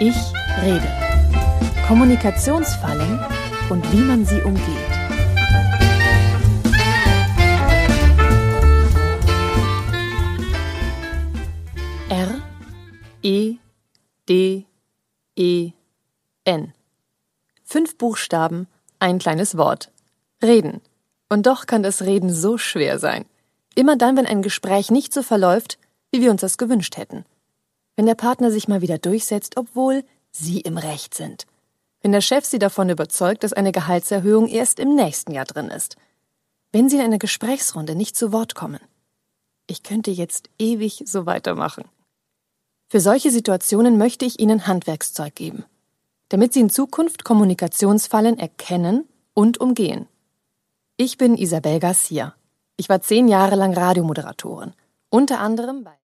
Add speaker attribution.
Speaker 1: Ich rede. Kommunikationsfallen und wie man sie umgeht. R-E-D-E-N. 5 Buchstaben, ein kleines Wort. Reden. Und doch kann das Reden so schwer sein. Immer dann, wenn ein Gespräch nicht so verläuft, wie wir uns das gewünscht hätten. Wenn der Partner sich mal wieder durchsetzt, obwohl Sie im Recht sind. Wenn der Chef Sie davon überzeugt, dass eine Gehaltserhöhung erst im nächsten Jahr drin ist. Wenn Sie in einer Gesprächsrunde nicht zu Wort kommen. Ich könnte jetzt ewig so weitermachen. Für solche Situationen möchte ich Ihnen Handwerkszeug geben, damit Sie in Zukunft Kommunikationsfallen erkennen und umgehen. Ich bin Isabel Garcia. Ich war 10 Jahre lang Radiomoderatorin, unter anderem bei